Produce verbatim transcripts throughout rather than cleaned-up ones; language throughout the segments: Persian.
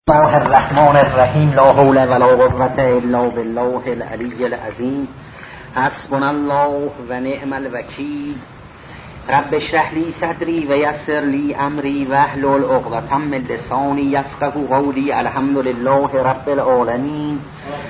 الله الرحمن الرحیم. لا حول ولا قوة الا بالله العلی العظیم. حسبنا الله و نعم الوکیل. رب اشرح لی صدری و یسر لی امری واحلل عقدة من لسانی یفقهوا قولی. الحمد لله رب العالمین.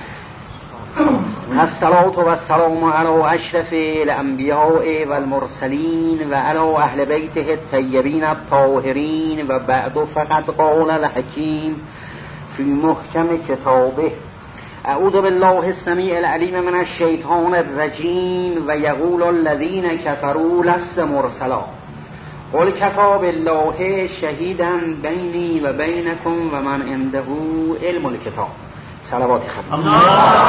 الصلاة و السلام علی اشرف الانبیاء و المرسلین و علی اهل بیته الطیبین الطاهرین. و بعد فقد قال الحکیم فی محکم کتابه: اعوذ بالله السمیع العلیم من الشیطان الرجیم. و یقول الذین کفروا لست مرسلا قل کفی بالله شهیدا بینی و بینکم و من عنده علم الکتاب. صلوات خدا. اللهم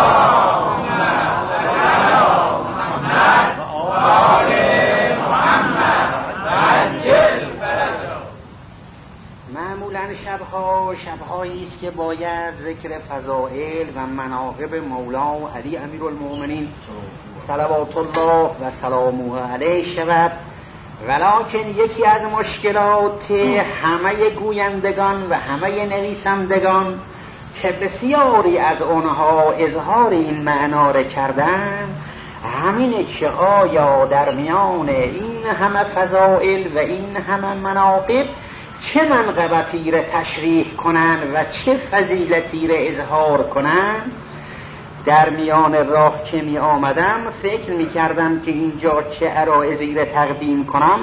صل علی محمد و آل محمد عجل فرجهم. معمولا شبها شبهایی است که باید ذکر فضائل و مناقب مولا علی امیرالمؤمنین صلوات الله و سلامه علیه شود، ولکن یکی از مشکلات همه گویندگان و همه نویسندگان که بسیاری از آنها اظهار این معنا را کردن همینه که آیا در میان این همه فضائل و این همه مناقب چه منقبتی را تشریح کنن و چه فضیلتی را اظهار کنن. در میان راه که می آمدم فکر می کردم که اینجا چه عرایضی را تقدیم کنم.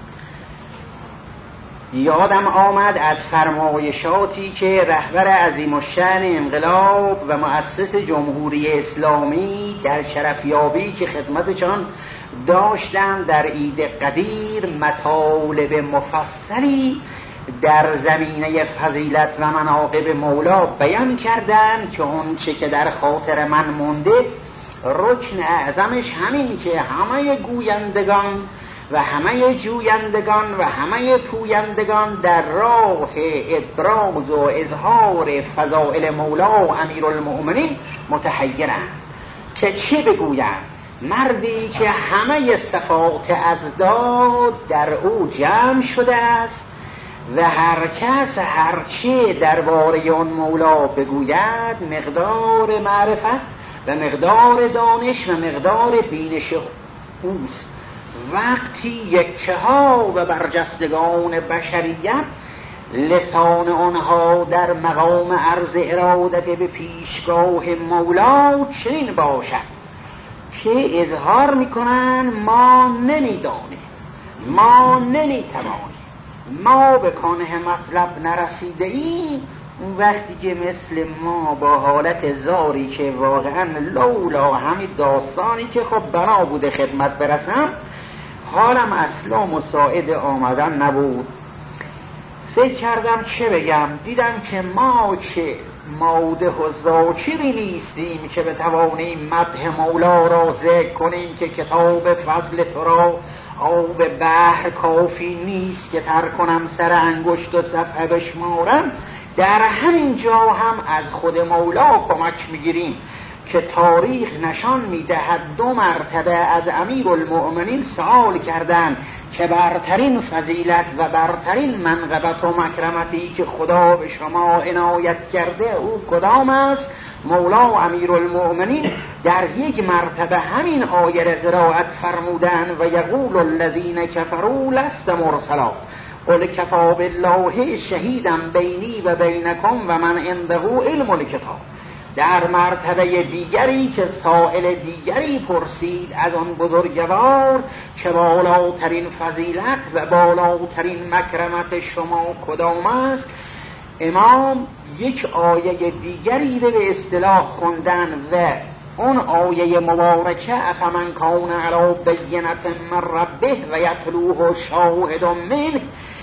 یادم آمد از فرمایشاتی که رهبر عظیم الشأن انقلاب و مؤسس جمهوری اسلامی در شرفیابی که خدمتشان داشتند در عید قدیر مطالب مفصلی در زمینه فضیلت و مناقب مولا بیان کردند که اون چه که در خاطر من مونده رکن اعظمش همین که همه گویندگان و همه جویندگان و همه پویندگان در راه ابراز و اظهار فضائل مولا امیرالمؤمنین متحیرند که چه بگویند. مردی که همه صفات ازداد در او جمع شده است و هر کس هرچه درباره اون مولا بگوید مقدار معرفت و مقدار دانش و مقدار بینش اوست. وقتی یکه ها و برجستگان بشریت لسان آنها در مقام عرض ارادت به پیشگاه مولا چنین باشد که اظهار میکنن ما نمیدانیم، ما نمیتوانیم، ما به کنه مطلب نرسیده ایم. اون وقتی که مثل ما با حالت زاری که واقعا لولا همین داستانی که خب بنا بوده خدمت برسم حالم اصلا مساعد آمدن نبود. فکر کردم چه بگم، دیدم که ما چه ماده و ذاکری نیستیم که بتوانیم مدح مولا را ذکر کنیم که کتاب فضل تو را آب بحر کافی نیست که تر کنم سر انگشت و صفحه بشمارم. در همین جا هم از خود مولا کمک میگیریم که تاریخ نشان میدهد دو مرتبه از امیرالمؤمنین سوال کردند که برترین فضیلت و برترین منقبت و مکرمتی که خدا به شما عنایت کرده او کدام است؟ مولا امیرالمؤمنین در یک مرتبه همین آیه را قرائت فرمودند: و یقول الذین کفروا لست مرسلا قل کفی بالله شهیدا بینی و بینکم و من عنده علم الکتاب. در مرتبه دیگری که سائل دیگری پرسید از آن بزرگوار که بالاترین فضیلت و بالاترین مکرمت شما کدام است، امام یک آیه دیگری رو به اصطلاح خوندن و اون آیه مبارکه افمن کان علی بینة من ربه و یتلوه شاهد منه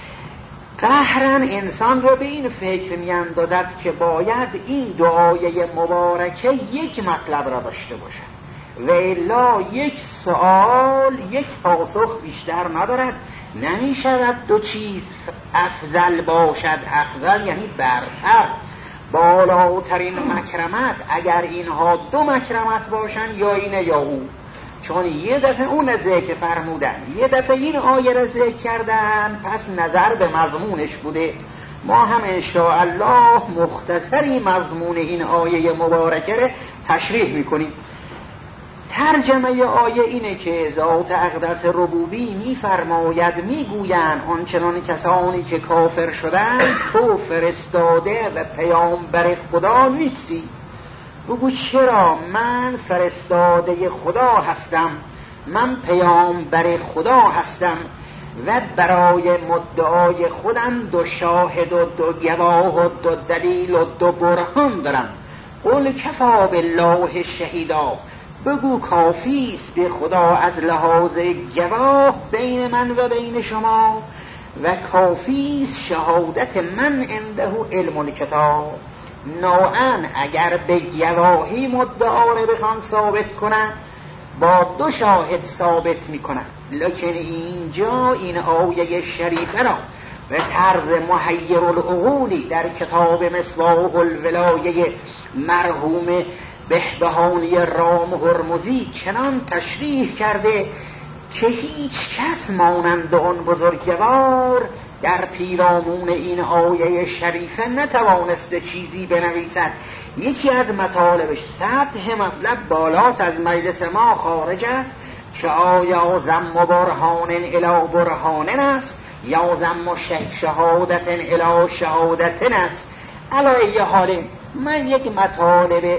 قهرن انسان رو به این فکر میاندازد که باید این دعای مبارکه یک مطلب را داشته باشد و الا یک سوال یک پاسخ بیشتر ندارد. نمی شود دو چیز افضل باشد، افضل یعنی برتر، بالاترین مکرمت اگر اینها دو مکرمت باشن یا اینه یا اون. چون یه دفعه اون ذکر فرمودن یه دفعه این آیه را ذکر کردن، پس نظر به مضمونش بوده. ما هم انشاءالله مختصری مضمون این آیه مبارکه تشریح میکنیم. ترجمه آیه اینه که ذات اقدس ربوبی میفرماید، میگویند آنچنان کسانی که کافر شدند تو فرستاده و پیامبر خدا نیستی. بگو چرا؟ من فرستاده خدا هستم، من پیامبر خدا هستم و برای مدعای خودم دو شاهد و دو گواه و دو دلیل و دو برهان دارم. قل کفا بالله شهیدا، بگو کافی است به خدا از لحاظ گواه بین من و بین شما و کافی است شهادت من عنده علم الکتاب. نوعاً اگر به گواهی مدعا را بخوان ثابت کنن با دو شاهد ثابت میکنن، لکن اینجا این آیه شریفه را به طرز محیر العقولی در کتاب مصباح الولایه مرحوم بهبهانی رام هرمزی چنان تشریح کرده که هیچ کس مانند آن بزرگوار در پیرامون این آیه شریفه نتوانسته چیزی بنویسد. یکی از مطالبش سطح مطلب بالاست، از مجلس ما خارج است که آیا زم برهان الی برهانن است یا زم شهادت الی شهادتن است. علی حال من یک مطالب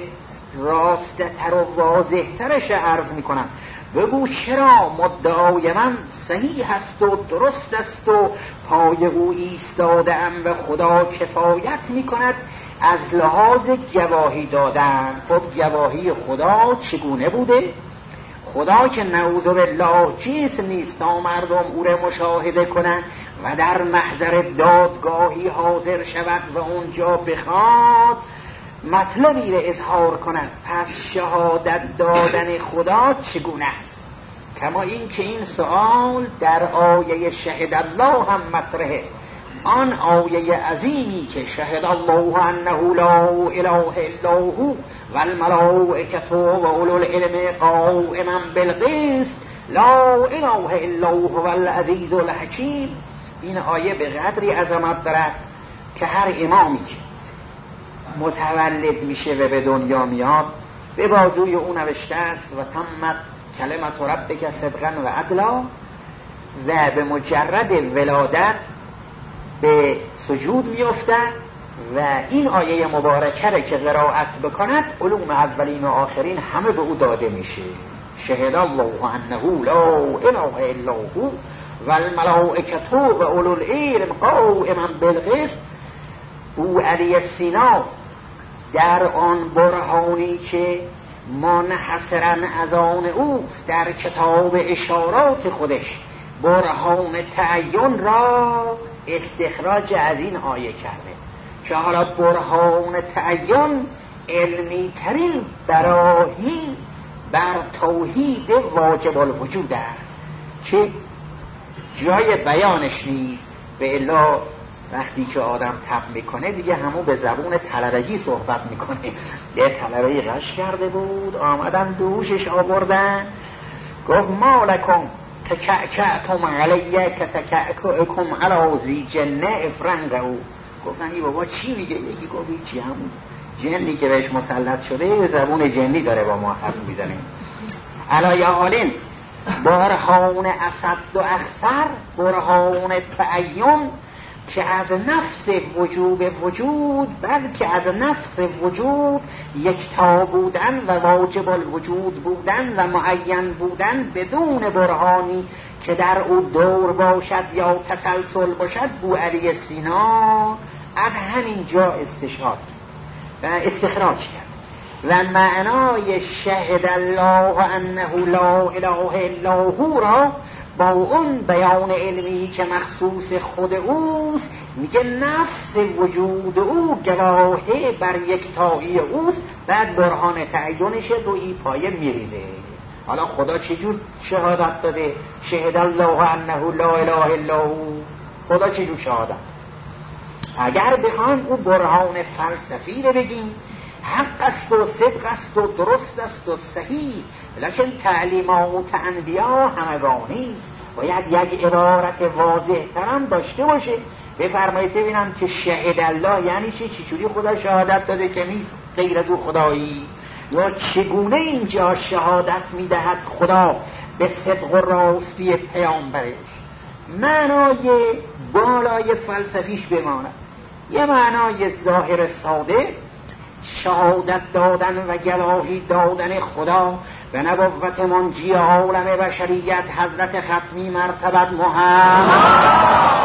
راست‌تر و واضح‌ترش عرض میکنم. بگو چرا مدعای من صحیح است و درست است و پای او ایستاده ام و خدا کفایت میکند از لحاظ گواهی دادن. خب گواهی خدا چگونه بوده؟ خدا که نعوذ بالله جسم نیست تا مردم او را مشاهده کنند و در محضر دادگاهی حاضر شود و اونجا بخواد مطلبی را اظهار کنند. پس شهادت دادن خدا چگونه است؟ کما این که این سوال در آیه شهد الله هم مطرحه، آن آیه عظیمی که شهد الله انه لا اله الا هو و الملائکه و اولو العلم قائما بالقسط لا اله الا هو العزیز الحکیم. این آیه به قدری عظمت دارد که هر امامی که متولد میشه و به دنیا میاد به بازوی او نوشته است و تمت کلمت ربک صدقا و عدلا، و به مجرد ولادت به سجود میافتد و این آیه مبارکه را که قرائت بکند علوم اولین و آخرین همه به او داده میشه. شهد الله انه لا اله الا هو و الملائکه و اولو العلم قائما بالقسط. او علی سینا در آن برهانی که منحصرا از آن اوست در کتاب اشارات خودش برهان تعین را استخراج از این آیه کرده که حالا برهان تعین علمی ترین براهین بر توحید واجب الوجود است که جای بیانش نیست. به الا وقتی که آدم تب میکنه دیگه همون به زبون طلبگی صحبت میکنه. یه طلبه غش کرده بود، آمدن دوشش آوردن، گفت مالکم تکعکعتم علیه که تکعکعکم علا زی جنه افرنگو. گفتن ای بابا چی میگه؟ یکی گفت هیچی، همون جنی که بهش مسلط شده به زبون جنی داره با ما حرف میزنه. علی حالین برهان اسد و اخسر، برهان تعین که از نفس وجوب وجود بلکه از نفس وجود یکتا بودن و واجب الوجود بودن و معین بودن بدون برهانی که در او دور باشد یا تسلسل باشد، بو علی سینا از همین جا استشهاد و استخراج کرد و معنای شهد الله انه لا اله الا هو را با اون بیان علمی که مخصوص خود اوست میگه نفس وجود او گواهی بر یکتایی اوست، بعد برهان تعینش روی پایه میریزه. حالا خدا چجور شهادت داده؟ شهد الله انه لا اله الا هو. خدا چجور شهادت؟ اگر بخوان او برهان فلسفی رو بگیم حق است و صدق است و درست است و صحیح، لکن تعلیمات انبیا همگانی است. باید یک عبارت واضح ترم داشته باشه. بفرمایید ببینم که شهد الله یعنی چی؟ چجوری خدا شهادت داده که نیست غیر از او خدایی؟ یا چگونه اینجا شهادت میدهد خدا به صدق و راستی پیامبرش؟ معنای بالای فلسفیش بماند. یه معنای ظاهر ساده، شهادت دادن و گواهی دادن خدا به نبوت منجی عالم بشریت حضرت ختمی مرتبت محمد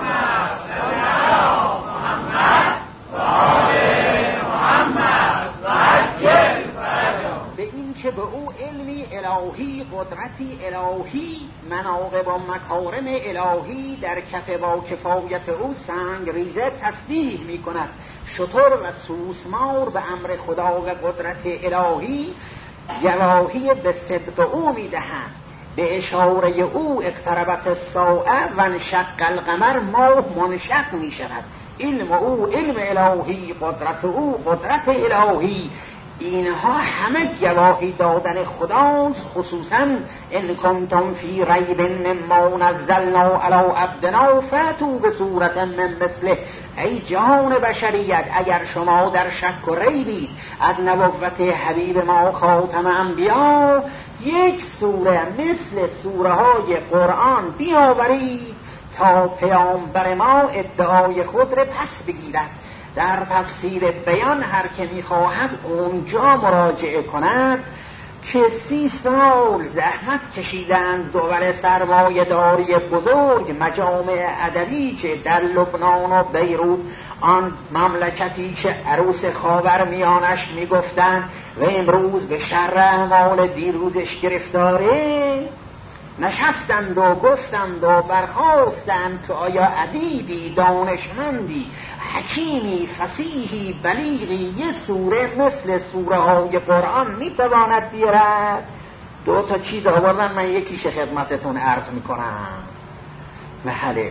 به این که به او علمی الهی، قدرتی الهی، مناقب و مکارم الهی در کف با کفایت او سنگ ریزه تصدیق می کند. شتر و سوسمار به امر خدا و قدرت الهی گواهی به صدق او می دهند. به اشاره او اقتربت الساعه و انشق القمر ماه منشق می شود. علم او علم الهی، قدرت او قدرت الهی، اینها همه گواهی دادن خداست. خصوصا ان کنتم فی ریب مما نزلنا علی عبدنا فاتوا بصورت من مثله. ای جهان بشریت، اگر شما در شک و ریبید از نبوت حبیب ما خاتم انبیا، یک سوره مثل سوره های قرآن بیاورید تا پیامبر ما ادعای خود را پس بگیرد. در تفسیر بیان هر که میخواهد اونجا مراجعه کند که سی سال زحمت کشیدند دور سرمایه داری بزرگ مجامع ادبی که در لبنان و بیروت، آن مملکتی که عروس خاور میانش میگفتند و امروز به شر اعمال دیروزش گرفتاره، نشستند و گفتند و برخاستند که آیا ادیبی، دانشمندی، حکیمی، فصیحی، بلیغی یه سوره مثل سوره های قرآن میتواند بیارد؟ دو تا چیز آوردن، من یکیش خدمتتون عرض میکنم. بله،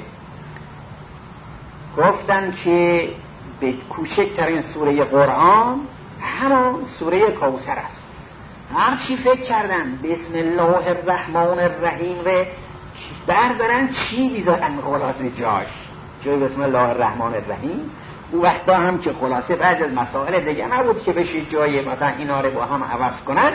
گفتن که به کوچکترین سوره قرآن همان سوره کوثر است. هر چی فکر کردن بسم الله الرحمن الرحیم رو بردارن چی بیذارن خلاصه جاش جای بسم الله الرحمن الرحیم. او وقتا هم که خلاصه بعد از مسائل دیگه نبود که بشه جای مثلا اینا رو با هم عوض کنن.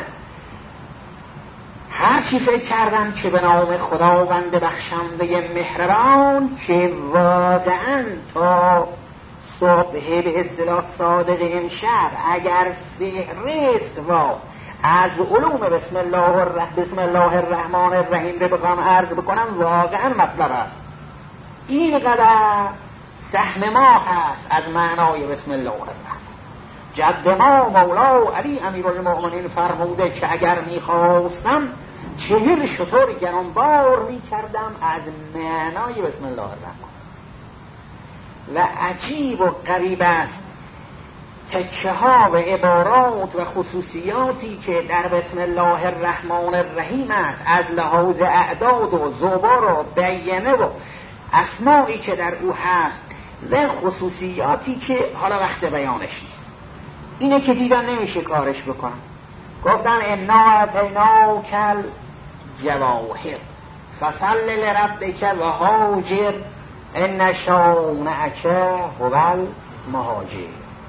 هر چی فکر کردن که به نام خداوند بخشنده مهربان که واقعا تا صبح به اصطلاح صادق امشب اگر فهرست و از علوم بسم الله الرحمن بسم الله الرحمن الرحیم رو بخوام عرض بکنم واقعا مطلب است. اینقدر سهم ما هست از معنای بسم الله الرحمن. جد ما مولا علی امیرالمؤمنین فرموده که اگر میخواستم چهل شتر گرانبار میکردم از معنای بسم الله الرحمن. و عجیب و غریب است تکه ها و عبارات و خصوصیاتی که در بسم الله الرحمن الرحیم است، از لحاظ اعداد و زبار و بیانه و اسمایی که در او هست و خصوصیاتی که حالا وقت بیانش نیست. اینه که دیدن نمیشه کارش بکنم. گفتم انا اتیناک الجواهر فصل لربک وهاجر ان شانئک هو المهاجر.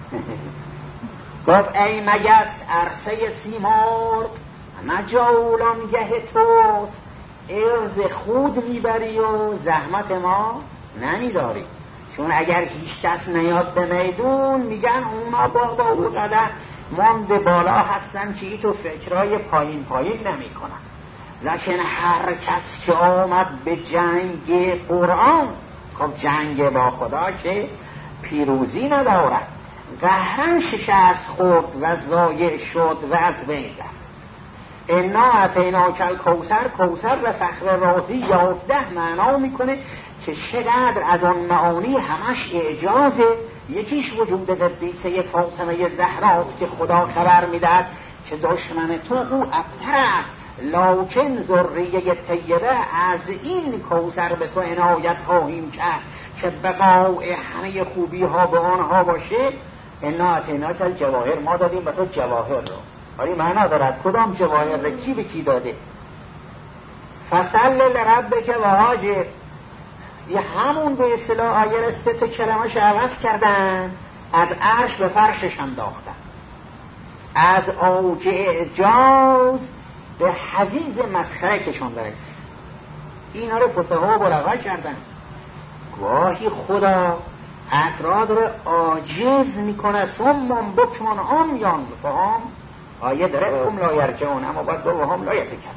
گفت ای مگس عرصه سیمرغ مجولانگه توست، عرض خود میبری و زحمت ما نمیداری. چون اگر هیچ کس نیاد به میدون میگن اونا بابا او قدر مانده بالا هستن که ای تو فکرهای پایین پایین نمی کنن. لکن هر کس که آمد به جنگ قرآن، خب جنگ با خدا که پیروزی ندارد، قهرن شکست خورد و ضایع شد و از بین رفت. انا اتیناک الکوثر، کوثر و فخر رازی یازده معنا میکنه که چقدر از آن معانی همش اعجازه. یکیش وجود قدیسه فاطمه زهراست که خدا خبر میدهد که دشمن تو او ابتر است، لکن ذریه طیبه از این کوثر به تو عنایت خواهیم کرد که بقای همه خوبی ها به آنها باشه. انا اتیناک الجواهر، ما دادیم به تو جواهر رو. ولی معنا دارد کدام جواهر رو کی به کی داده؟ فصل لربک وهاجر، یه همون به اصطلاح آیه سه تا کلمه‌اش عوض کردن، از عرش به فرشش انداختن، از اوج اعجاز به حضیض مسخره کشوندن. اینا رو فصحا بلغا کردن. گاهی خدا افراد رو عاجز میکنه، ثم بکمن عمیان فهم آیه داره هم لا یرجعون، اما باید دو هم لا یفکرون.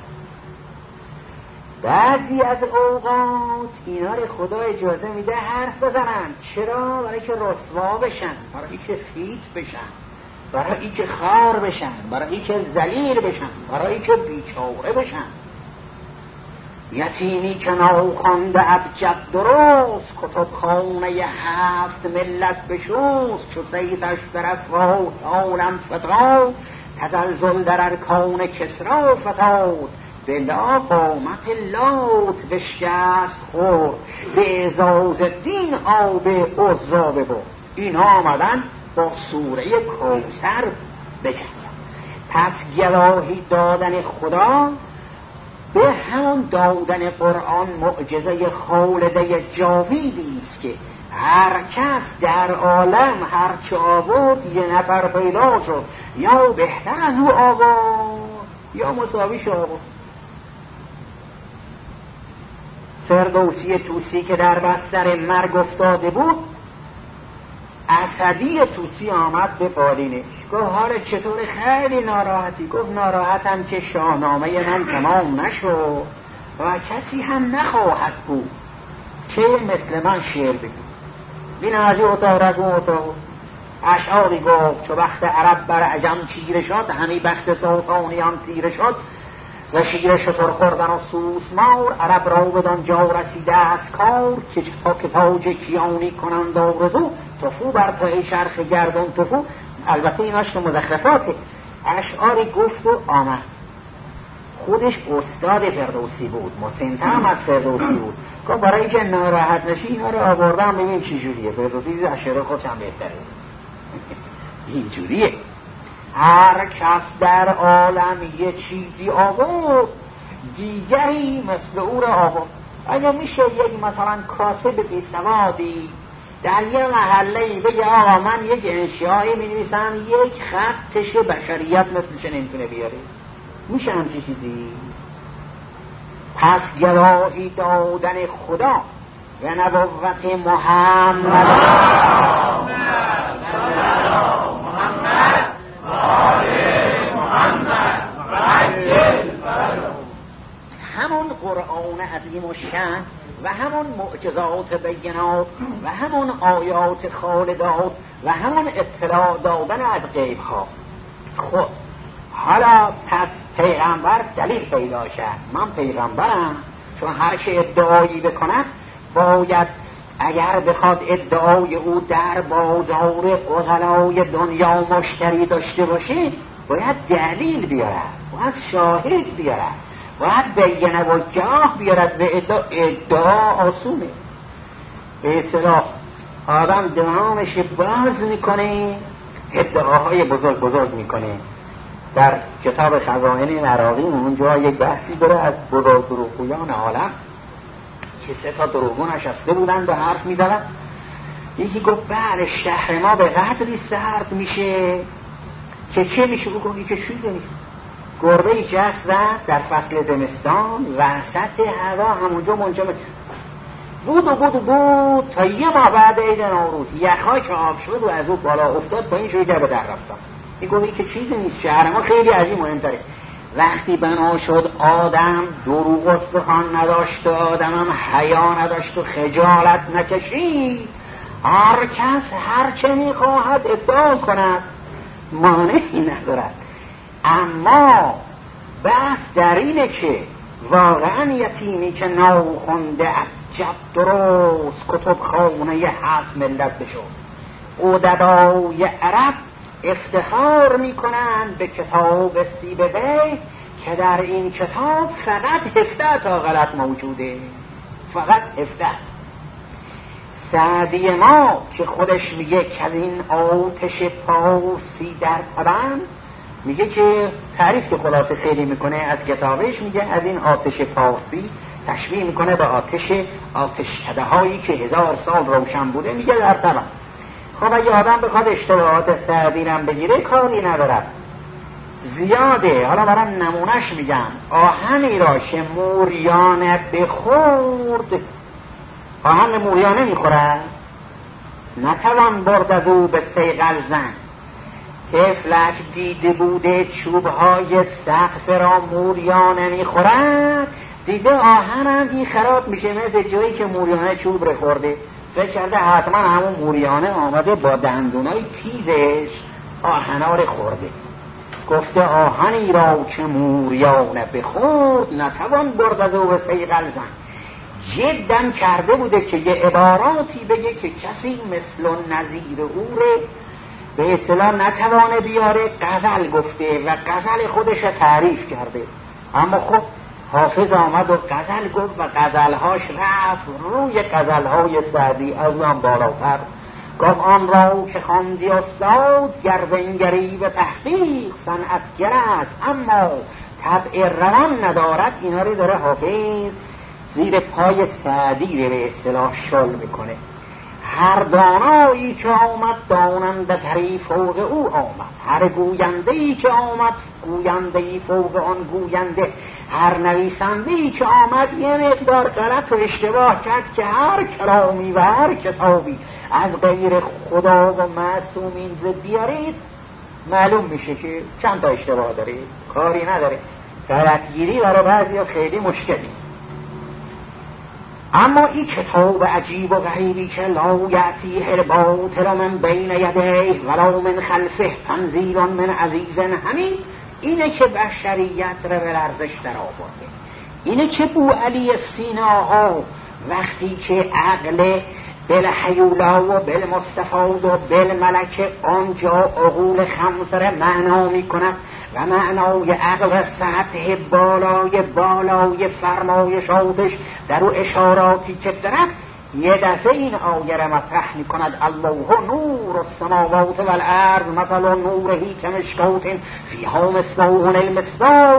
بعضی از اوقات اینا رو خدا اجازه میده حرف بزنن. چرا؟ برای که رسوا بشن، برای که خیت بشن، برای که خار بشن، برای که ذلیل بشن، برای که بیچاره بشن. یتیمی که ناخوانده ابجد درست، کتب خانه هفت ملت بشوست، چو سیدش در افواه عالم فتاد، تزلزل در ارکان کسرا فتاد، بلا قامت لات بشکست خور، به اعزاز دین آب عزا ببر. اینا آمدن با سوره کوثر بجنگن. پس گواهی دادن خدا به همون دادن قرآن معجزه خالده جاویدی است که هر کس در عالم هر چه آورد یه نفر پیدا شد، یا بهتر از او آورد یا مساویش آورد. فردوسی طوسی که در بستر مرگ افتاده بود، اسدی طوسی آمد به بالینش، گفت حال چطور؟ خیلی ناراحتی. گفت ناراحتم که شاهنامه من تمام نشد و کسی هم نخواهد بود که مثل من شعر بگی. بین از این اتاق رگ و اتاق اشعاری گفت چو بخت عرب بر عجم چیره شد، همی بخت ساسانیان تیره شد. ز شیر شتر خوردن و سوسمار، عرب را بدان جا رسیده است کار، که تا که تاج کیانی کنند آرزو، تفو بر تو چرخ گردون تفو. البته ایناش که مزخرفاته. اشعاری گفت و آمد. خودش استاد فردوسی بود، مسن‌تر هم از فردوسی بود. که برای که ناراحت نشی اینا رو آوردم ببین چی جوریه. فردوسی اشعار خودش هم بهتره. این جوریه. هر کس در عالم یه چیزی آورد، دیگری مثل او را آورد. اگه میشه یک مثلا کاسب بیسوادی در یه محله بگه آقا من یک انشایی می نویسم، یک خطش بشریت مثلش نمیتونه بیاره؟ میشه همچی چیزی؟ پس گواهی دادن خدا و نبوت محمد همون قرآن عظیم و شأن و همون معجزات بینات و همون آیات خالدات و همون اطلاع دادن از غیب ها. خب حالا پس پیغمبر دلیل پیدا شد. من پیغمبرم، چون هر که ادعایی بکند باید اگر بخواد ادعای او در بازار غزلای دنیا مشتری داشته باشه باید دلیل بیارد، باید شاهد بیارد، باید بینه و جاه بیارد. به ادعا, ادعا آسونه. به اصطلاح آدم دهانش باز میکنه، ادعاهای بزرگ بزرگ میکنه. در کتاب خزائن عراقی اونجا یک بحثی داره از بزرگ دروغگویان عالم که سه تا دروغگو نشسته بودند و حرف میزدن. یکی گفت بله شهر ما به قدری سرد میشه که چه میشه بکنی که چیزی نیست. گربه جست رفت در فصل زمستان وسط هوا همونجا منجمد بود و بود و بود تا یه ماه بعد عید نوروز یخها که آب شد و از او بالا افتاد پایین شوی در به در رفتم. این گفت این که چیزی نیست، شهر ما خیلی از این مهمتره. وقتی بنا شد آدم دروغ استخوان نداشت و آدم هم حیا نداشت و خجالت نکشید، هر کس هر چه میخواهد ادعا کند، مانعی ندارد. اما بحث در اینه که واقعا یتیمی که ناخونده ابجد درست، کتب خانه هفت ملت بشد. ادبای عرب افتخار میکنند به کتاب سیبویه که در این کتاب فقط هفده تا غلط موجوده، فقط هفده. سعدی ما که خودش میگه که این آتش پارسی در تبن، میگه که تعریف که خلاصه خیلی میکنه از کتابش، میگه از این آتش پارسی تشبیه میکنه به آتش آتشکده هایی که هزار سال روشن بوده، میگه در طبع. خب اگه آدم بخواد اشتباهات سعدی رو بگیره کاری ندارد، زیاده. حالا برام نمونش میگم. آهنی را که موریانه بخورد، آهن موریانه میخورد، نتوان برد از او به صیقل زن. طفلک دیده بوده چوبهای سقف را موریانه میخورد، دیده آهنم این خراب میشه مثل جایی که موریانه چوب رو خورده. فکر کرده حتما همون موریانه آمده با دندونای تیزش آهنا رو خورده. گفته آهنی را که موریانه بخورد، نتوان برد از او به صیقل زن. جداً کرده بوده که یه عباراتی بگه که کسی مثل و نظیر او رو به اصطلاح نتوانه بیاره. غزل گفته و غزل خودش تعریف کرده. اما خب حافظ آمد و غزل گفت و غزلهاش رفت روی غزلهای سعدی از آن بالاتر. گفت آن را که خواندی استاد، گر بنگری به تحقیق صنعتگر است، اما طبع روان ندارد. اینا رو داره حافظ زیر پای سعدی رو به اصطلاح شل میکنه. هر دانایی که آمد داننده تری فوق او آمد، هر گوینده‌ای که آمد گوینده‌ای فوق آن گوینده، هر نویسنده‌ای که آمد یه مقدار غلط و اشتباه کرد که هر کلامی و هر کتابی از غیر خدا و معصومین ز بیارید معلوم میشه که چند تا اشتباه داره، کاری نداره. غلطگیری برای بعضیا خیلی مشکلی. اما این کتاب عجیب و غریبی که لا یأتیه الباطل من بین یدیه ولا من خلفه تنزیل من عزیز حمید، اینه که بشریت رو به لرزش در آورده. اینه که بوعلی سیناها وقتی که عقل بالحیولا و بالمستفاد و بالملک آنجا عقول خمسه معنا می کند و معنای عقل سطح بالای بالای فرمایشاتش در او اشاراتی که دارد، یه دفعه این آیه را مطرح می کند. الله نور السماوات والارض مثل نورهی کمشکوت فیها مصباح المصباح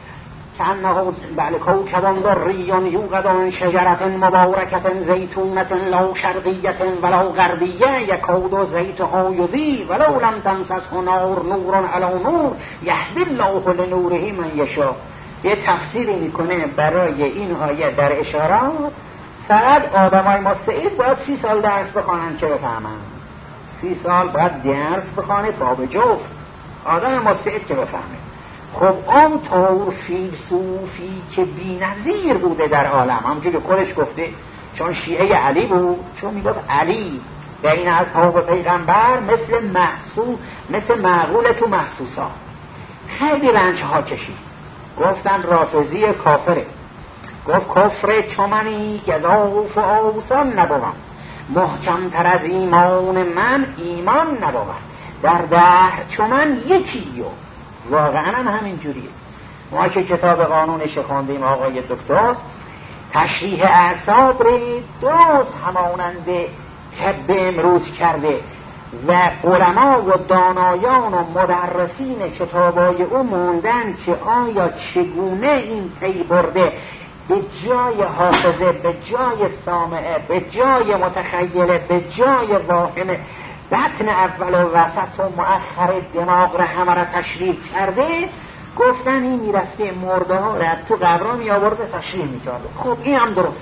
كأنه بل كوكب دري يوقد من شجرة مباركة زيتونة لا شرقية ولا غربية يكاد زيتها يضيء ولو لم تمسسه نار نور على نور يهدي الله لنوره من يشاء. یه تفسیری میکنه برای این آیه در اشارات. فقط آدمای مستعد باید سی سال درس بخوانن که بفهمن. سی سال باید درس بخونه تا به جفت آدم مستعد که بفهمه. خب اون طور فیلسوفی که بی نظیر بوده در عالم، همونجور که خودش گفته، چون شیعه علی بود، چون میگفت علی بین اصحاب پیغمبر مثل محسوس مثل معقول تو محسوسا. خیلی رنج ها کشید. گفتن رافضی کافره. گفت کفر چمنی گذاف و آوسان نبوم، محکم تر از ایمان من ایمان نبوم، در ده چمن یکیو. واقعا هم همین جوریه. ما که کتاب قانونش خواندیم آقای دکتر، تشریح اعصاب رو درست هماننده طب امروز کرده و علما و دانایان و مدرسین کتابای او موندن که آیا چگونه این پی برده به جای حافظه، به جای سامعه، به جای متخیله، به جای واهمه، بطن اول و وسط و مؤخر دماغ را همه را تشریح کرده. گفتن این میرفته مرده ها را تو قبرها می آورده تشریح می کرده. خب این هم درست.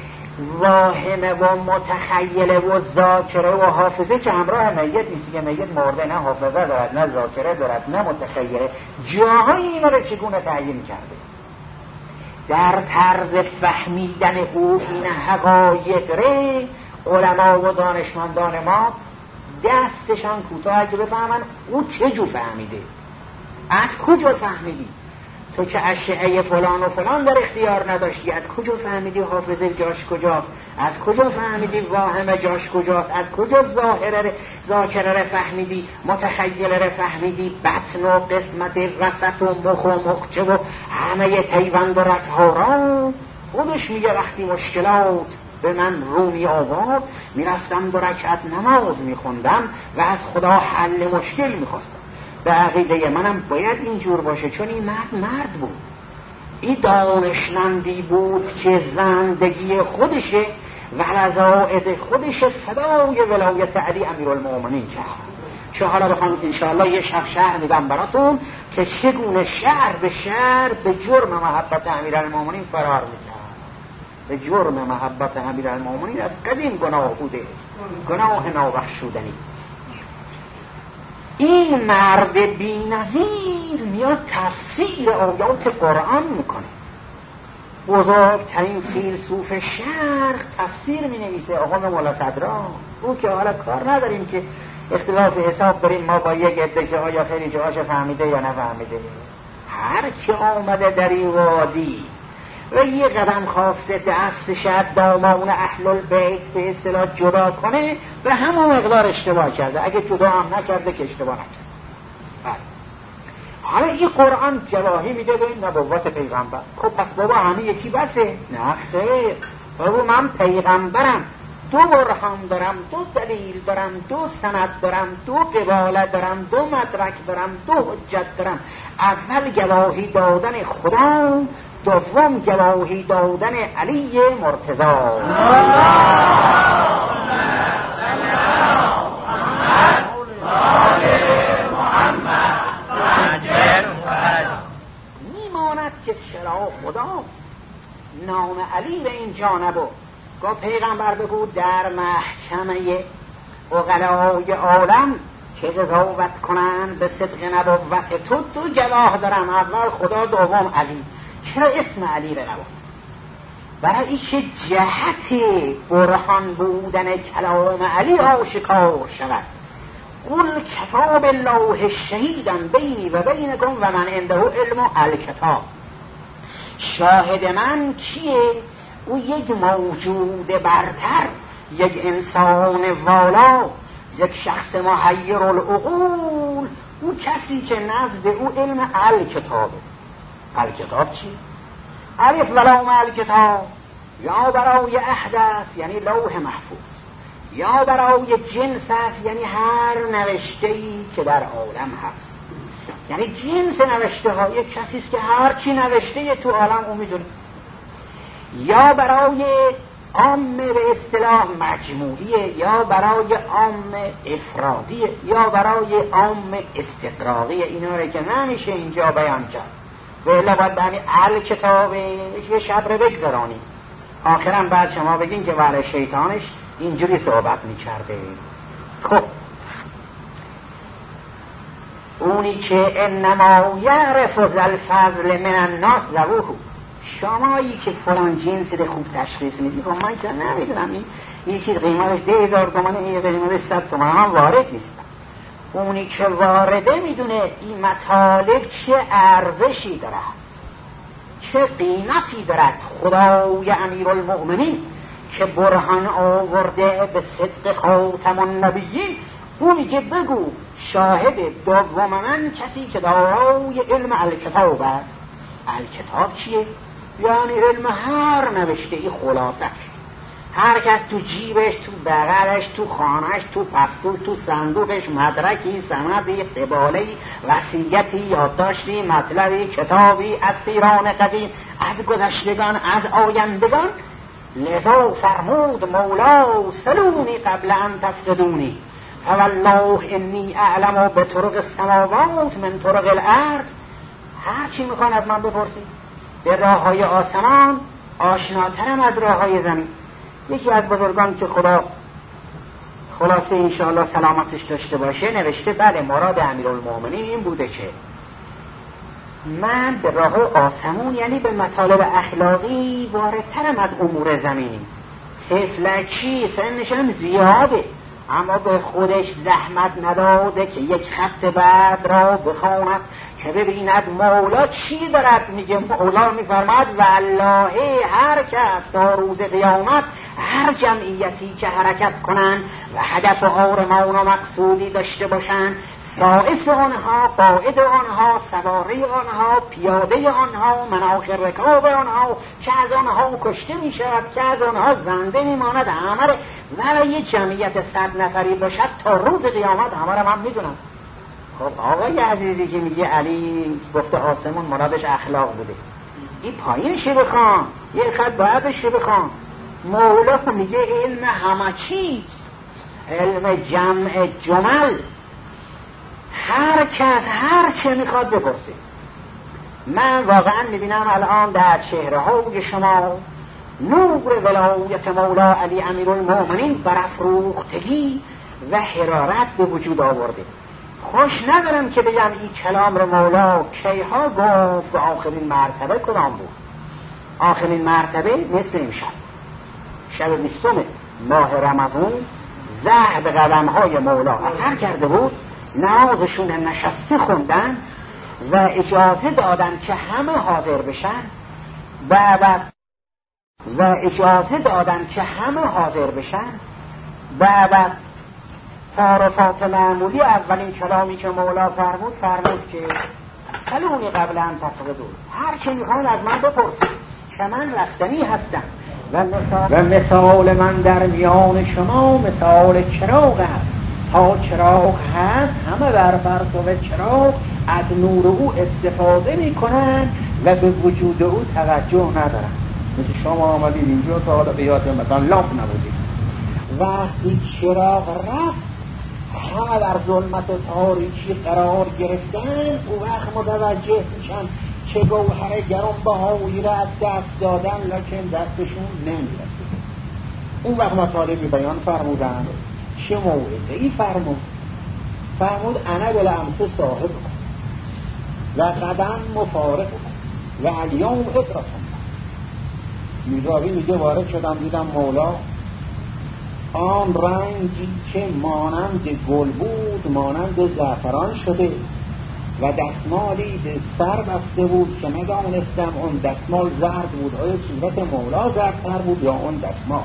واهمه و متخیله و ذاکره و حافظه که همراه میت نیست، که میت مرده نه حافظه دارد نه ذاکره دارد نه متخیله. جاهای این را چگونه تعیین کرده؟ در طرز فهمیدن او این حقایق ره علما و دانشمندان ما دستشان کوتاه اگه بفهمن او چه جو فهمیده، از کجا فهمیدی؟ تو که اشعه فلان و فلان در اختیار نداشتی، از کجا فهمیدی حافظه جاش کجاست؟ از کجا فهمیدی واهمه جاش کجاست؟ از کجا ظاهره ذاکره ره فهمیدی، متخیله ره فهمیدی، بطن و قسمت وسط و مخ و مخچه و همه پیوند و رگ‌ها را؟ خودش میگه وقتی مشکلات به من رو می آورد میرفتم دو رکعت نماز میخوندم و از خدا حل مشکل میخواستم. به عقیده منم باید اینجور باشه، چون این مرد مرد بود. این دانشمندی بود که زندگی خودشه و لذاعز خودش فدای ولایت علی امیرالمومنین کرد. که حالا بخوام انشاءالله یه شب شهر میگم براتون که چگونه شهر به شهر به جرم محبت امیرالمومنین فرار میکرد. به جرم محبت امیرالمومنین از قدیم گناه بوده، گناه نابخشودنی. این مرد بی‌نظیر میاد تفسیر آیات قرآن میکنه. بزرگترین فیلسوف شرق تفسیر می نویسه آقا مولا صدرا. او که حالا کار نداریم که اختلاف حساب بریم ما با یک عده که آیا خیلی جاهاش فهمیده یا نفهمیده. هر که آمده در این وادی و یه قدم خواسته دستش دامان اهل البیت به اصطلاح جدا کنه به همون مقدار اشتباه کرده. اگه جدا هم نکرده که اشتباه نکرده. حالا این قرآن جواهی میده به نبوت پیغمبر. خب پس بابا همه یکی بسه؟ نه خیر. بابا من پیغمبرم، دو برهان دارم، دو دلیل دارم، دو سند دارم، دو قباله دارم، دو مدرک دارم، دو حجت دارم. اول گواهی دادن خدا، دوم گواهی دادن علی مرتضی. میماند که چرا خدا نام علی به اینجا نبود. گفت پیغمبر بگو در محکمه عقلای عالم که قضاوت کنن به صدق نبوت تو دو جواه دارم، اول خدا دوم علی. چرا اسم علی رو نبود؟ برای ایچه جهت برهان بودن کلام علی آشکار شود. قل کفا بالله شهیدا بینی و بینکم و من عنده علم الکتاب. شاهد من کیه؟ او یک موجود برتر، یک انسان والا، یک شخص محیر العقول. او کسی که نزد او علم الکتابه. الکتاب چی؟ الف ولام الکتاب یا برای احدث یعنی لوح محفوظ، یا برای جنس است یعنی هر نوشته‌ای که در عالم هست. یعنی جنس نوشته ها یک کسی است که هر چی نوشته تو عالم او میدونه. یا برای عام به اصطلاح مجموعیه، یا برای عام افرادیه، یا برای عام استقراقیه. اینا رو که نمیشه اینجا بیان کرد و الا باید به همین الکتاب یه شب رو بگذرانی. آخرا بعد شما بگین که برای شیطانش اینجوری صحبت میکرده. خب اونی که انما یعرف ذل فضل من الناس ذووه، شمایی که فلان جنس رو خوب تشخیص میدی. خب من که نمیدونم این یکی قیمتش ده هزار تومنه، این قیمتش صد تومنه، هم وارد نیستم. اونی که وارده میدونه این مطالب چه ارزشی داره، چه قیمتی دارد. خدای امیرالمؤمنین که برهان آورده به صدق خاتم النبیین، اونی که بگو شاهد دوم من کسی که دارای علم الکتاب است. الکتاب چیه؟ یعنی علم هر نوشته ای خلاصش، هر کس تو جیبش، تو بغلش، تو خانهش، تو پستو، تو صندوقش مدرکی، سندی، قباله‌ای، وصیتی، یادداشتی، مطلبی، کتابی از پیران قدیم، از گذشتگان، از آیندگان. لذا فرمود مولا سلونی قبل ان تفقدونی فوالله انی اعلم به طرق السماوات من طرق الارض. هر چی میخوان از من بپرسید به راه های آسمان آشناترم از راه های زمین. یکی از بزرگان که خدا خلاصه انشاءالله سلامتش داشته باشه نوشته بله مراد امیرالمؤمنین این بوده که من به راه آسمون یعنی به مطالب اخلاقی واردترم از امور زمینی. طفلکی سنشم زیاده اما به خودش زحمت نداده که یک خط بعد را بخواند که ببیند مولا چی دارد میگه. مولا میفرماد والله هر کس تا روز قیامت هر جمعیتی که حرکت کنند و هدف و آرمان و مقصودی داشته باشند، سائس آنها، قائد آنها، سواره آنها، پیاده آنها، مناخ رکاب آنها، که از آنها کشته می شود، که از آنها زنده می ماند، همه را ولی یه جمعیت صد نفری باشد تا روز قیامت همه را من می دونم. خب آقای عزیزی که میگه علی گفته آسمون مرادش اخلاق بوده، این پایینش بخوام، یه خط بعدش بخوام. مولا میگه علم همه چیز، علم جمع جمل، هر کس هر چه میخواد بپرسه. من واقعا میبینم الان در چهره های شما نور ولایت مولا علی امیرالمومنین برافروختگی و حرارت به وجود آورده. خوش ندارم که بگم این کلام رو مولا کیها گفت و آخرین مرتبه کدام بود. آخرین مرتبه مثل امشب، شب بیستم ماه رمضان، زهر به قدم های مولا اثر کرده بود، نمازشون نشسته خوندن و اجازه دادن که همه حاضر بشن. بعد و اجازه دادن که همه حاضر بشن بعد از تعارفات معمولی اولین کلامی که مولا فرمود فرمود که سلونی قبل ان تفقدون، هر چه میخوان از من بپرسید که من رفتنی هستم و مثال, و مثال من در میان شما مثال چراغ هست. تا چراغ هست همه بر پرتو چراغ از نور او استفاده میکنن و به وجود او توجه ندارن. مثل شما آمدید اینجا تا حالا به یاد مثلا لامپ نبودید، وقتی چراغ رفت همه در ظلمت تاریکی قرار گرفتن، او وقت متوجه میشن چه گوهر گرانبهایی را از دست دادن لکن دستشون نمیرسه. اون وقت مطالبی بیان فرمودن. چه موعظه ای فرمود؟ فرمود انا بالامس صاحب و قدم مفارق و الیوم ابرتون. میراوی میگه وارد شدم دیدم مولا آن رنگی که مانند گل بود مانند زعفران شده و دستمالی به سر بسته بود که ندانستم اون دستمال زرد بود، آیا صورت مولا زردتر بود یا اون دستمال.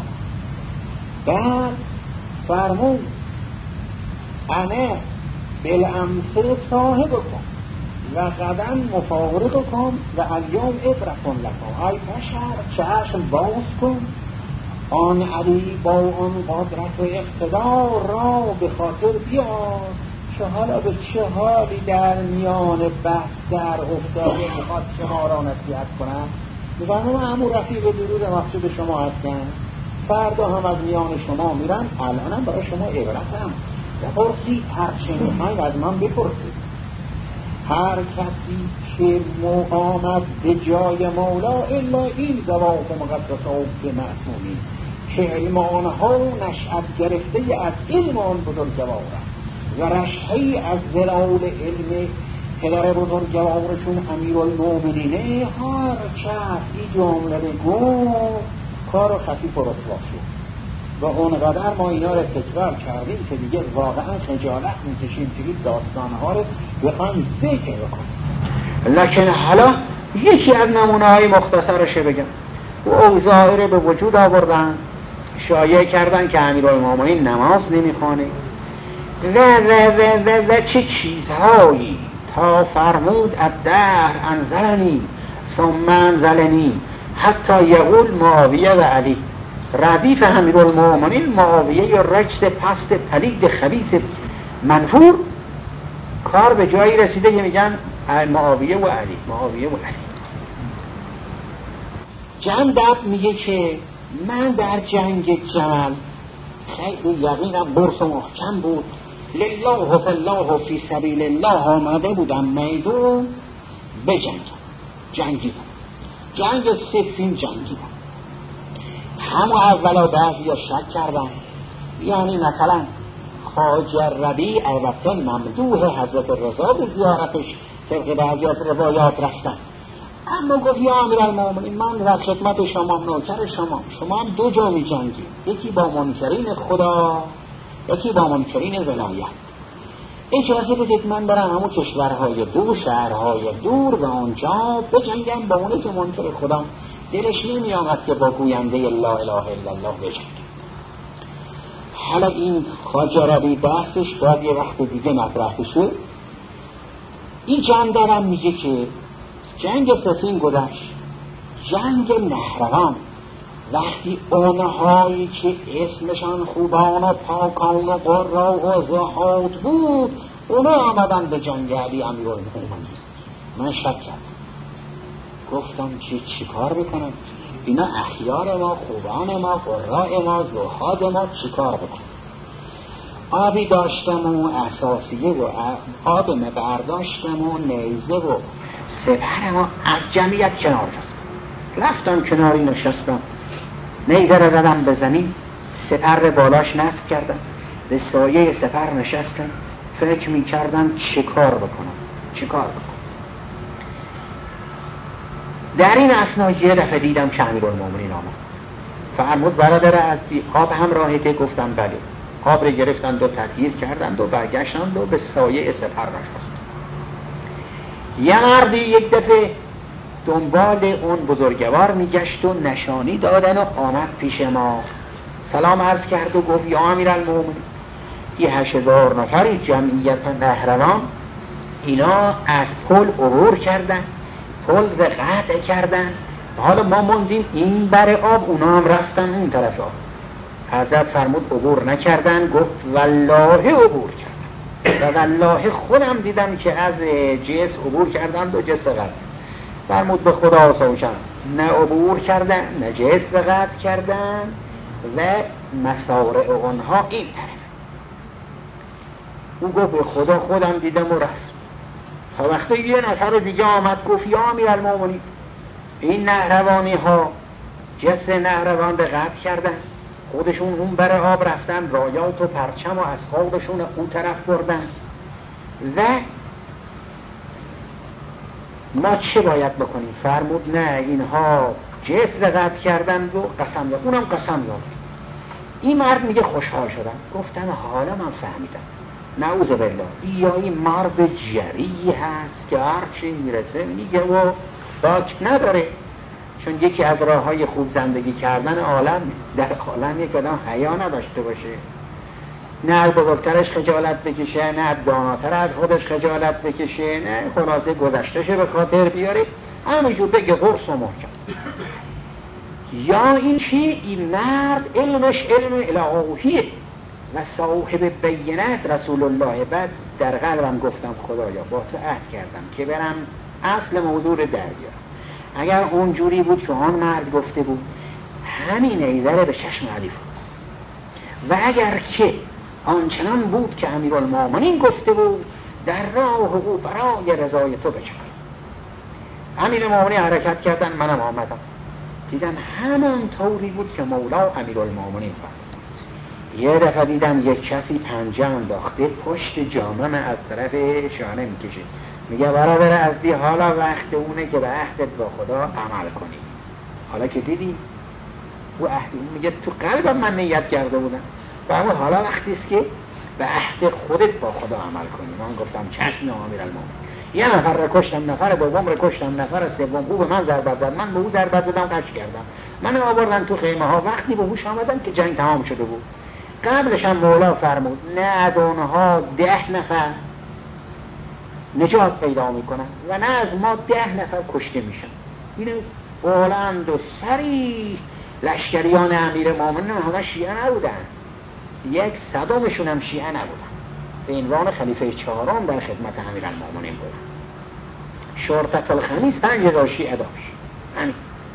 بعد فرمود انا بالامس صاحب کن و قدم مفارق کن و الیوم ابرتون لکن. ای بشر چشم باز کن، آن علی با آن قدرت و اقتدار را به خاطر بیار که حالا به چه حالی در میان بحث در افتاده میخواد شما را نصیحت کنم. میگم همون رفیق درود مسجد شما هستن، فردا هم از میان شما میرن، الانم برای شما عبرتم. بپرسید هر چه میخواید از من بپرسید. هر کسی که مو آمد به جای مولا الا این زواق مقدس و به معصومی که علم آنها نشأت گرفته از علم آن بزرگوار و رشحه‌ای از دلال علم پدر بزرگوارشون امیرالمومنینه. هر کس این جمله بگو کار خفیف و رسوا شد و اونقدر ما اینا رو تکرار کردیم که دیگه واقعا خجالت میکشیم که این داستانها رو بخوایم ذکر بکنیم. لکن حالا یکی از نمونه‌های مختصرش بگم. و اوضاع رو به وجود آوردن، شایع کردن که امیرالمومنین نماز نمیخوانه و و و و و چه چیزهایی، تا فرمود الدهر انزلنی ثم انزلنی حتی یقول معاویه و علی. ردیف امیرالمومنین معاویه یا رجس پست پلید خبیث منفور کار به جایی رسیده که میگن معاویه و علی معاویه و علی. جندب میگه که من در جنگ جمل خیلی یقینم برس و محکم بود، لله و فالله و فی سبیل الله آمده بودم میدون بجنگم. جنگیدم، جنگ سفین جنگیدم. همون اولا بعضی ها شک کردن، یعنی مثلا خواجه ربیع البته ممدوح حضرت رضا به زیارتش طبق بعضی از روایات رفتن، اما گفت یا امیرالمومنین من در خدمت شما، نوکر شما، شما هم دو جا می جنگید، یکی با منکرین خدا یکی با منکرین ولایت. اجازه بدید من برم همون کشورهای دور، شهرهای دور و اونجا بجنگم با اونه که منکر خدا. دلش نمی آمد که با گوینده لا اله الا الله بجنگم. حالا این خواجه ربیع بحثش باید یه وقت دیگه مطرح بشه. این جندرم میگه که جنگ سفین گذشت، جنگ نهروان وقتی اونهایی که اسمشان خوبان و پاکان و قرا و زهاد بود اونا آمدن به جنگ علی امیرالمومنین. من شک کردم گفتم که چی کار بکنم؟ اینا اخیار ما، خوبان ما، قراء ما، زهاد ما، چی کار بکنم؟ آبی داشتم و اساسیه و آب برداشتم و نیزه و سپرم و از جمعیت کنار جستم. رفتم کناری نشستم، نیزه را زدم به زمین، سپر بالاش نصب کردم، به سایه سپر نشستم، فکر می کردم چه کار بکنم چه کار بکنم. در این اثنا یه دفعه دیدم که امیرالمومنین آمد. فرمود برادر ازدی آب هم راهته؟ گفتم بله. آب رو گرفتند و تطهیر کردند و برگشتند و به سایه سپر نشستند. یه مردی یک دفعه دنبال اون بزرگوار میگشت و نشانی دادن و آمد پیش ما، سلام عرض کرد و گفت یا امیرالمومنین، یه هشت هزار نفری جمعیت نهروان اینا از پل عبور کردن، پل رو قطع کردن، حالا ما موندیم این بر آب، اونا هم رفتن اون طرف آب. حضرت فرمود عبور نکردن؟ گفت والله عبور کردن و والله خودم دیدم که از جس عبور کردن و جس قطع. فرمود به خدا سوچن، نه عبور کردن نه جس قطع کردن و مسارع اونها این طرف. او گفت به خدا خودم دیدم و رفت. تا وقتی یه نفر دیگه آمد گفت یا امیرالمومنین، این نهروانی ها جس نهروان رو قطع کردن، خودشون اون بر آب رفتن، رایات و پرچم و اسحاقشون اون طرف بردن و ما چه باید بکنیم؟ فرمود نه، اینها جس رو قطع کردن و قسم داد. اونم قسم داد. این مرد میگه خوشحال شدم. گفتم حالا من فهمیدم، نعوذ بالله، یا این مرد جری هست که هرچی میرسه میگه و باک نداره. چون یکی از راه های خوب زندگی کردن عالم، در عالم یک آدم حیا نداشته باشه، نه از بزرگترش خجالت بکشه، نه از داناتر از خودش خجالت بکشه، نه خلاصه گذشتهشه به خاطر بیاره، همینجور بگه قرص و محکم. یا این چی؟ این مرد علمش علم الهیه و صاحب بینت رسول الله. بعد در قلبم گفتم خدایا با تو عهد کردم که برم اصل موضوع در بیارم. اگر اونجوری بود که آن مرد گفته بود همین نیزه به چشم علی فرو، و اگر که آنچنان بود که امیرالمومنین گفته بود در راه او برای رضای تو بچم. امیرالمومنین حرکت کردن، منم آمدم، دیدم همون طوری بود که مولا امیرالمومنین فرمود. یه دفعه دیدم یک کسی پنجه انداخته پشت جامم از طرف شانه میکشه، میگه برادر ازدی حالا وقت اونه که به عهدت با خدا عمل کنی. حالا که دیدی او عهدی، میگه تو قلبم من نیت کرده بودم و اما حالا وقتی است که به عهد خودت با خدا عمل کنی. من گفتم چشم یا امیرالمومنین. یه نفر رو کشتم، نفر دوم رو کشتم، نفر سوم او به من ضربت زد، من به او ضربت زدم، قش کردم، من آوردن تو خیمه ها. وقتی به هوش آمدم که جنگ تمام شده بود. قبلش هم مولا فرمود نه از اونها ده نفر نجات پیدا میکنن و نه از ما ده نفر کشته میشن. اینه بلند و سریع. لشکریان امیر مومنین همه شیعه نبودن، یک صدامشون هم شیعه نبودن، به عنوان خلیفه چهارم در خدمت امیرالمومنین بودن. شرطة الخمیس پنج هزار شیعه داشت. همین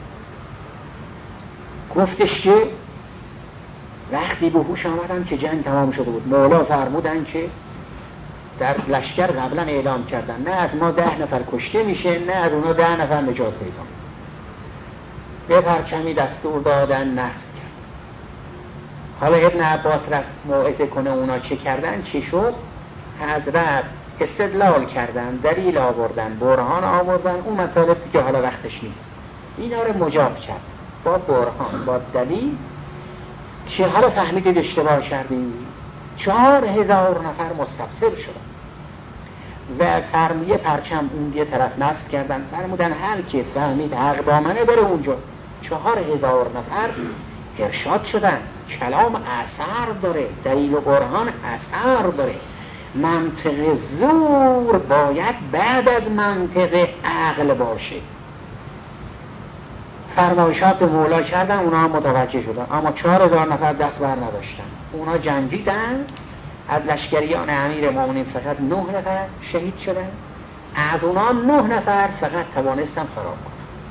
گفتش که وقتی به هوش آمدم که جنگ تمام شده بود، مولا فرمودن که در لشکر قبلا اعلام کردن نه از ما ده نفر کشته میشه، نه از اونا ده نفر نجات پیدا. به پرچمی دستور دادن، نصب کرد. حالا ابن عباس رفت موعظه کنه اونا چه کردن چه شد. حضرت استدلال کردن، دلیل آوردن، برهان آوردن، اون مطالب که حالا وقتش نیست، اینا رو مجاب کرد با برهان با دلیل که حالا فهمیدید اشتباه کردیم. چهار هزار نفر مستبصر شدن و فرمیه پرچم اون یه طرف نصب کردن، فرمودن هر که فهمید حق دامنه بره اونجا. چهار هزار نفر ارشاد شدن. کلام اثر داره، دلیل و برهان اثر داره. منطق زور باید بعد از منطق عقل باشه. فرمایشات مولا کردن، اونا هم متوجه شدن، اما چهار هزار نفر دست بر نداشتن. اونا جنگیدن. از لشکریان امیر مومنین فقط نه نفر شهید شدن، از اونا نه نفر فقط توانستن فرار کنن.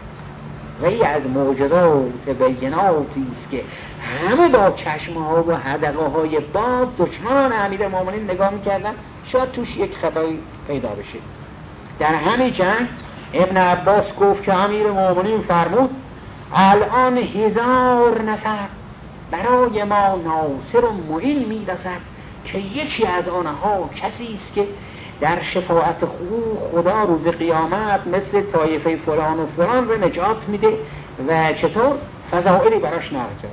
وی از معجزات بیناتی است که همه با چشمها و حدقه های باد دشمنان امیرالمومنین نگاه میکردن، شاید توش یک خطایی پیدا بشه. در همین جنگ ابن عباس گفت که امیرالمومنین فرمود الان هزار نفر برای ما ناصر و معین میرسد که یکی از آنها کسی است که در شفاعت خود خدا روز قیامت مثل طایفه فلان و فلان رو نجات میده و چطور فضائلی براش نقل کرد.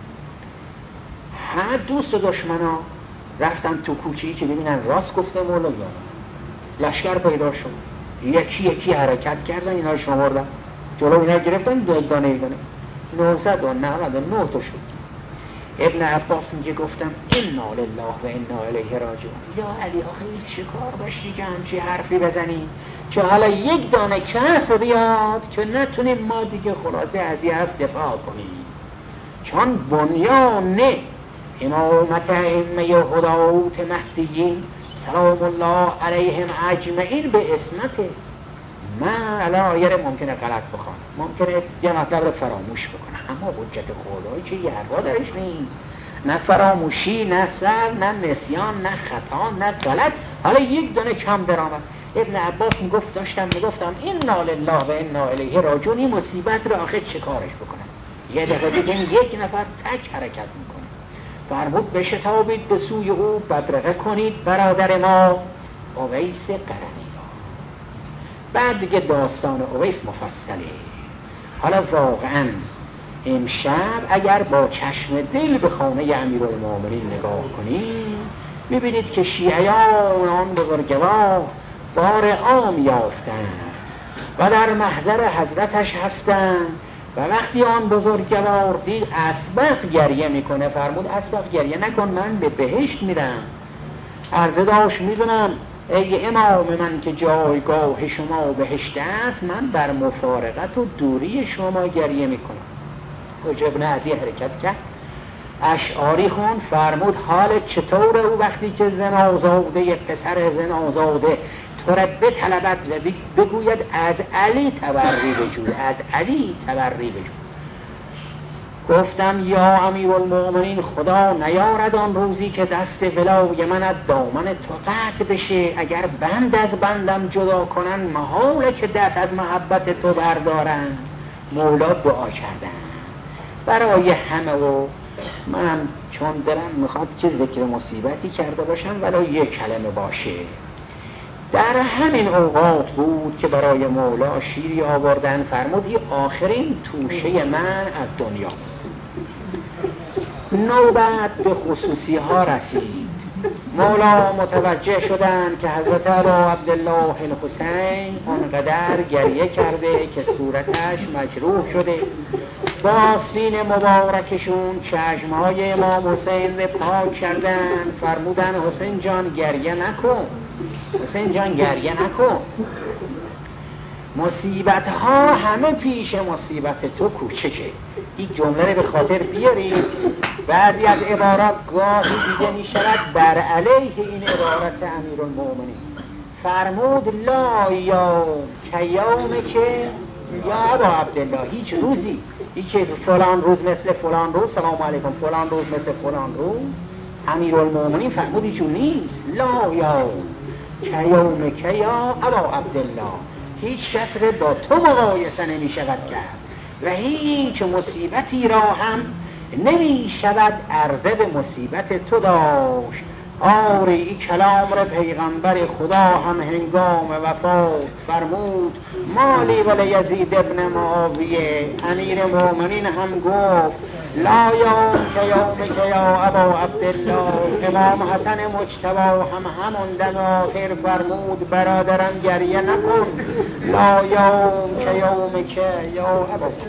همه دوست و دشمنا رفتن تو کوچه‌ای که ببینن راست گفته مولا یا نه. لشکر پیدا شد، یکی یکی حرکت کردن، اینا رو شمردن، جلو اینا گرفتن، دو دانه دانه نهصد و نود و نه تا شد. ابن عباس میگه گفتم انا لله و انا الیه راجعون. یا علی آخه چه کار داشتی که همچی حرفی بزنی که حالا یک دانه کف بیاد که نتونیم ما دیگه خلاصه از یه هفت دفاع کنیم، چون بنیان امامت ائمه هدات مهدیین سلام الله علیهم اجمعین به اسمته. من الان آیه رو ممکنه غلط بخوام، ممکنه یه مطلب رو فراموش بکنم، اما حجت خدایی که یه حرفا درش نیست، نه فراموشی، نه سر، نه نسیان، نه خطا، نه غلط. حالا یک دونه کم درآمد. ابن عباس میگفت داشتم میگفتم انا لله و انا الیه راجعون، این مصیبت رو آخه چه کارش بکنم؟ یه دقیقه دیگه یک نفر تک حرکت میکنه. فرمود بشتابید به سوی او، بدرقه کنید برادر ما اویس قرنی. بعد دیگه داستان اویس مفصله. حالا واقعا امشب اگر با چشم دل به خانه امیرالمومنین نگاه کنید میبینید که شیعیان آن بزرگوار بار عام یافتند و در محضر حضرتش هستند و وقتی آن بزرگوار دید اسبق گریه میکنه فرمود اسبق گریه نکن، من به بهشت میرم. عرضه داشت میدونم ای امام من که جایگاه شما بهشت است، من بر مفارقت و دوری شما گریه میکنم. حجر ابن عدی حرکت کرد، اشعاری خون، فرمود حالت چطوره او وقتی که زنازاده پسر زنازاده تو را بطلبد و بگوید از علی تبری بجو، از علی تبری بجو. گفتم یا امیرالمومنین خدا نیارد آن روزی که دست ولای من از دامن تو قطع بشه، اگر بند از بندم جدا کنن محاله که دست از محبت تو بردارن. مولا دعا کردن برای همه و منم چون دلم میخواد که ذکر مصیبتی کرده باشم ولی یک کلمه باشه. در همین اوقات بود که برای مولا شیری آوردن، فرمود این آخرین توشه من از دنیاست. نوبت به خصوصی ها رسید. مولا متوجه شدن که حضرت ابا عبدالله الحسین اونقدر گریه کرده که صورتش مجروح شده. با آستین مبارکشون چشمهای امام حسین رو پاک کردن، فرمودن حسین جان گریه نکن، حسین جان گریه نکن، مصیبت ها همه پیش مصیبت تو کوچکه. این جمله رو به خاطر بیارید. بعضی از عبارات گاهی دیگه می شود بر علیه این عبارت امیرالمومنین. فرمود لا یا کیوم که یا ابا عبدالله، هیچ روزی این که فلان روز مثل فلان روز، سلام علیکم، فلان روز مثل فلان روز، امیرالمومنین فرمود ایچون نیست. لا یا کیوم که یا ابا عبدالله، هیچ کس رو با تو مقایسه نمی شود کرد و هیچ مصیبتی را هم نمی شود عرضه به مصیبت تو داشت. آری این کلام را پیغمبر خدا هم هنگام وفات فرمود. مالی ولی یزید ابن معاویه امیر مومنین هم گفت لا یوم که یوم که یا ابا عبدالله. امام حسن مجتبی هم همون دم آخر فرمود برادرم گریه نکن، لا یوم که یوم که یا ابا